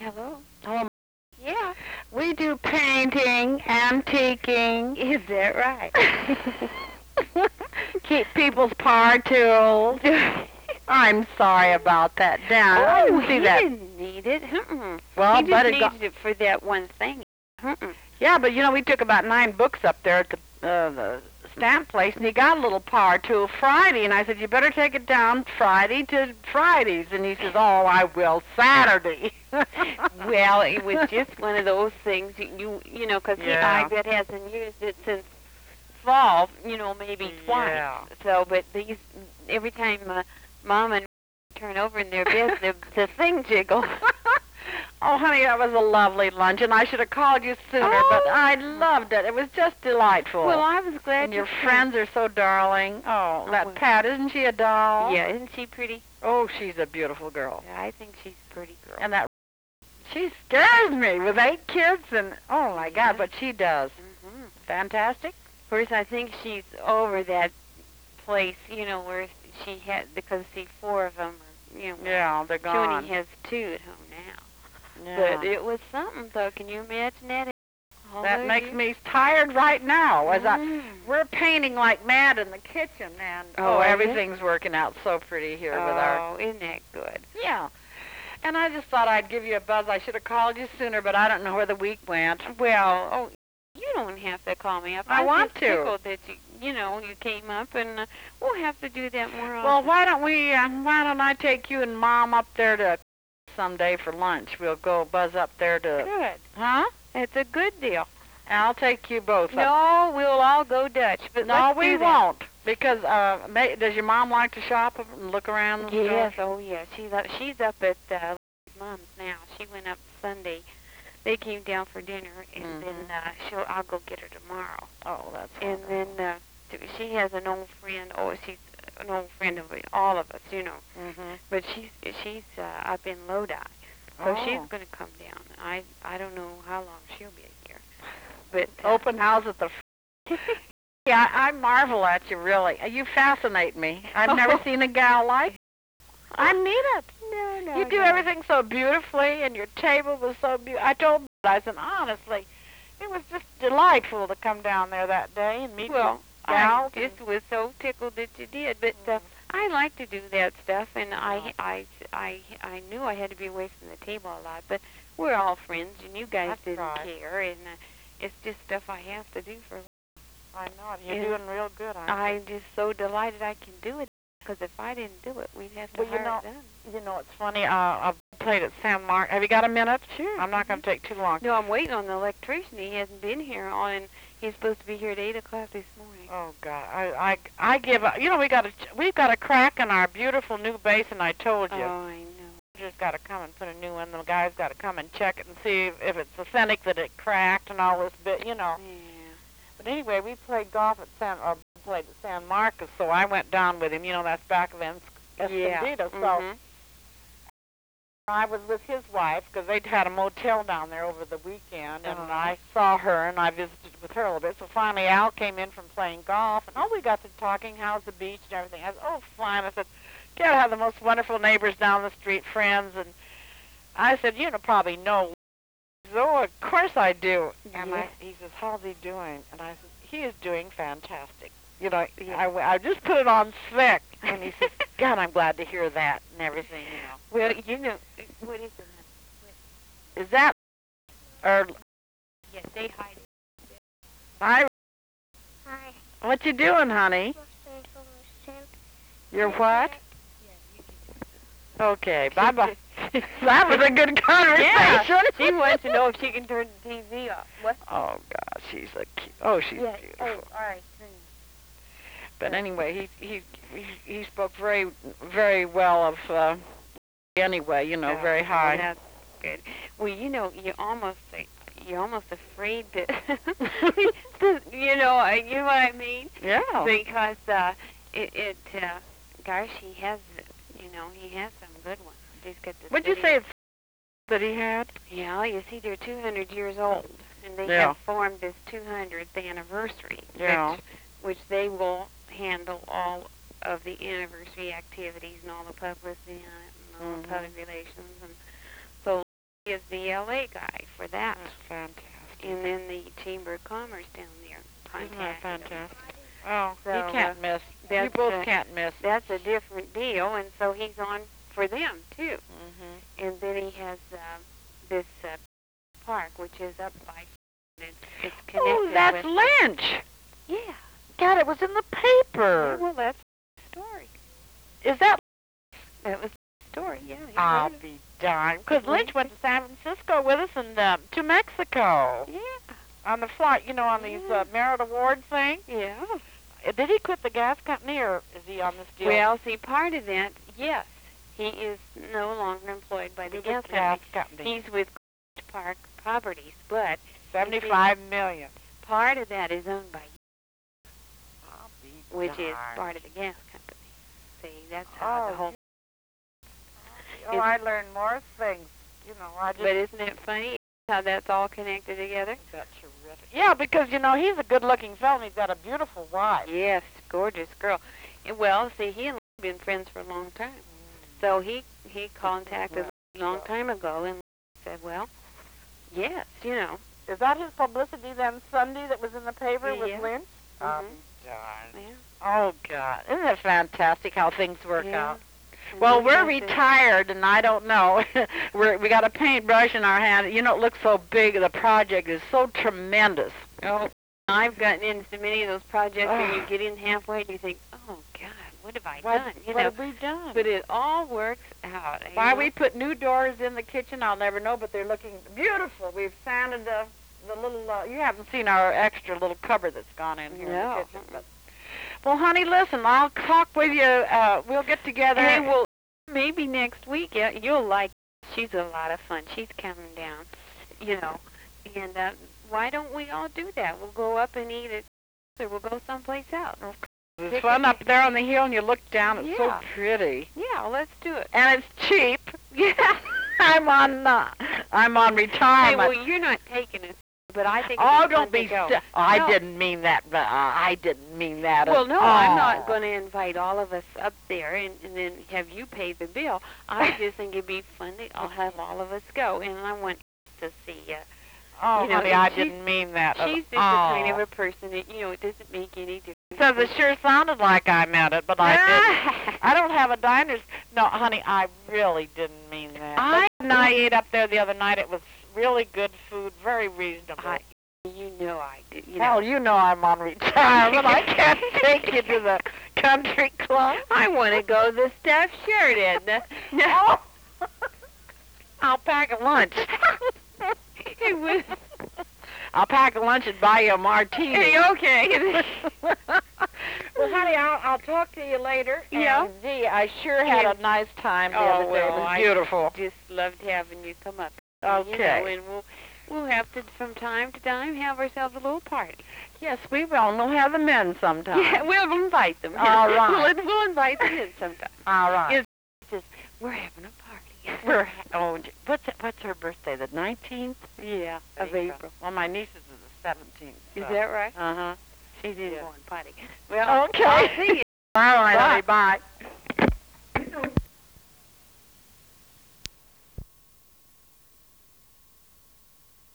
Hello. Hello. Yeah. We do painting, antiquing. Is that right? Keep people's power tools. I'm sorry about that, Dan. I didn't see he that. didn't need it. Well, he but just it needed it for that one thing. Yeah, but we took about 9 books up there at the stamp place, and he got a little power tool Friday, and I said, you better take it down Friday to Fridays, and he says, oh, I will Saturday. Well, it was just one of those things, you know, because I bet hasn't used it since fall, maybe twice. Yeah. So, but every time Mom and turn over in their beds, the thing jiggles. Oh, honey, that was a lovely lunch, and I should have called you sooner, but I loved it. It was just delightful. Well, I was glad. And your friends are so darling. Oh, that Pat, isn't she a doll? Yeah, isn't she pretty? Oh, she's a beautiful girl. Yeah, I think she's a pretty girl. And that, she scares me with 8 kids, and oh my God, but she does. Mm-hmm. Fantastic. Of course, I think she's over that place, where she had, because 4 of them are, Yeah, they're she gone. only has 2 at home now. Yeah. But it was something, though. Can you imagine that? That makes me tired right now. We're painting like mad in the kitchen, and everything's working out so pretty here with our. Oh, isn't that good? Yeah. And I just thought I'd give you a buzz. I should have called you sooner, but I don't know where the week went. Well, you don't have to call me up. I want to. I'm just tickled that you came up, and we'll have to do that more often. Well, why don't I take you and Mom up there to someday for lunch? We'll go buzz up there to. Good. Huh? It's a good deal. I'll take you both up. No, we'll all go Dutch. But No, let's we do that. won't. Because does your mom like to shop and look around and Yes, stuff? oh yeah. She's up at Mom's now. She went up Sunday. They came down for dinner, and then I'll go get her tomorrow. Oh, that's And then she has an old friend. Oh, she's an old friend of all of us, But she's up in Lodi, so she's going to come down. I don't know how long she'll be here. But open house at the. Yeah, I marvel at you, really. You fascinate me. I've never seen a gal like you. I mean it. No. You do everything so beautifully, and your table was so beautiful. I told her, I said, honestly, it was just delightful to come down there that day and meet you. I just was so tickled that you did. But I like to do that stuff, and I knew I had to be away from the table a lot. But we're all friends, and you guys didn't care, and it's just stuff I have to do for. I know it. You're doing real good. I'm just so delighted I can do it. Because if I didn't do it, we'd have to hire it done. It's funny. I've played at San Marcos. Have you got a minute? Sure. I'm not going to take too long. No, I'm waiting on the electrician. He hasn't been here, and he's supposed to be here at 8 o'clock this morning. Oh God, I give up. We've got a crack in our beautiful new basin. I told you. Oh, I know. Just got to come and put a new one. The guy's got to come and check it and see if it's authentic that it cracked and all this bit. Yeah. But anyway, we played golf at San Marcos, so I went down with him. That's back of Escondido. So I was with his wife because they'd had a motel down there over the weekend, and I saw her and I visited with her a little bit. So finally, Al came in from playing golf, and we got to talking. How's the beach and everything? I said, oh, fine. I said, I have the most wonderful neighbors down the street, friends, and I said, probably know. Oh, of course I do. And he says, how's he doing? And I said, he is doing fantastic. I just put it on thick. And he says, God, I'm glad to hear that and everything, Well, what is it? Is that, or? Yes, say hi. Hi. Hi. What you doing, honey? You're what? Okay, bye-bye. That was a good conversation. Yeah, she wants to know if she can turn the TV off. What? Oh, God, she's beautiful. Oh, all right. But anyway, he spoke very, very well of, anyway, very high. That's good. Well, you're almost afraid to, you know what I mean? Yeah. Because, gosh, he has some good ones. What'd you say that he had? Yeah, you see, they're 200 years old, and they have formed this 200th anniversary, which they will handle all of the anniversary activities and all the publicity and all the public relations. And so is the L.A. guy for that. That's fantastic. And then the Chamber of Commerce down there Isn't that contacted him. fantastic? Oh, So, you can't miss. You that's, both can't miss. That's a different deal, and so he's on for them, too. Mm-hmm. And then he has this park, which is up by... It's connected Oh, that's with... Lynch. Yeah. God, it was in the paper. Well, that's the story. Is that... That was the story, yeah. I'll be darned. Because Lynch went to San Francisco with us and to Mexico. Yeah. On the flight, you know, on these merit award thing. Yeah. Did he quit the gas company, or is he on this deal? Well, see, part of that, yes. He is no longer employed by the gas company. He's with Park Properties, but... $75 million. Part of that is owned by I'll be which is darned. part of the gas company. See, that's how the whole... Oh, I learned more things. You know, I just... But isn't it funny how that's all connected together? That's terrific. Yeah, because, you know, he's a good-looking fellow, and he's got a beautiful wife. Yes, gorgeous girl. And, well, see, he and I have been friends for a long time. So he contacted us a long time ago and said, well, yes, you know. Is that his publicity then Sunday that was in the paper with Lynch? Mm-hmm. Yeah. Oh, God. Isn't it fantastic how things work out? And Well, we we're have to- retired, and I don't know. We got a paintbrush in our hand. You know, it looks so big. The project is so tremendous. Oh, I've gotten into many of those projects where you get in halfway and you think, oh, God, what have I done? What have we done? But it all works out. Why we put new doors in the kitchen, I'll never know, but they're looking beautiful. We've sanded the little, you haven't seen our extra little cupboard that's gone in here in the kitchen. But, well, honey, listen, I'll talk with you. We'll get together. Hey, well, maybe next week you'll like she's a lot of fun. She's coming down, you know. And why don't we all do that? We'll go up and eat it, or we'll go someplace else. It's fun up there on the hill, and you look down. It's so pretty. Yeah, let's do it. And it's cheap. Yeah, I'm on retirement. Hey, well, you're not taking it, but I think. Oh, it's don't fun be. to go. I didn't mean that. But I didn't mean that. Well, at no, all. I'm not going to invite all of us up there and then have you pay the bill. I just think it'd be fun. I'll have all of us go, and I want to see you. Oh, you know, honey, I didn't mean that. She's just the kind of a person that, you know, it doesn't make any difference. Because it sure sounded like I meant it, but I didn't. I don't have a diner's. No, honey, I really didn't mean that. I ate up there the other night. It was really good food, very reasonable. You know I did. Hell, you know I'm on retirement. I can't take you to the country club. I want to go to the stuffed shirt, Edna. No. I'll pack a lunch. I'll pack a lunch and buy you a martini. Hey, okay. Well, honey, I'll talk to you later. Yeah. And, gee, I sure had a nice time the other day. It was beautiful. I just loved having you come up. Okay. You know, and we'll have to, from time to time, have ourselves a little party. Yes, we will. And we'll have them in sometime. Yeah, we'll invite them. All right. We'll invite them in sometime. All right. It's just, we're having a party. What's her birthday? The 19th? Yeah, of April. Well, my niece's is the 17th. So. Is that right? Uh-huh. She didn't go on party. Well, okay. I'll see you. All right, honey. Bye.